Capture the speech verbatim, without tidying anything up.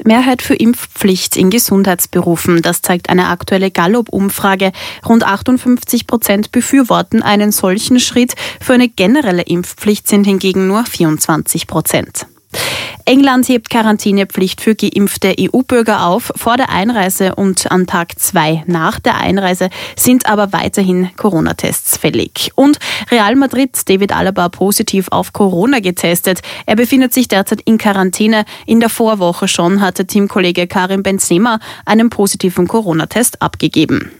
Mehrheit für Impfpflicht in Gesundheitsberufen. Das zeigt eine aktuelle Gallup-Umfrage. Rund achtundfünfzig Prozent befürworten einen solchen Schritt. Für eine generelle Impfpflicht sind hingegen nur vierundzwanzig Prozent. England hebt Quarantänepflicht für geimpfte E U-Bürger auf. Vor der Einreise und an Tag zwei nach der Einreise sind aber weiterhin Corona-Tests fällig. Und Real Madrid, David Alaba, positiv auf Corona getestet. Er befindet sich derzeit in Quarantäne. In der Vorwoche schon hatte Teamkollege Karim Benzema einen positiven Corona-Test abgegeben.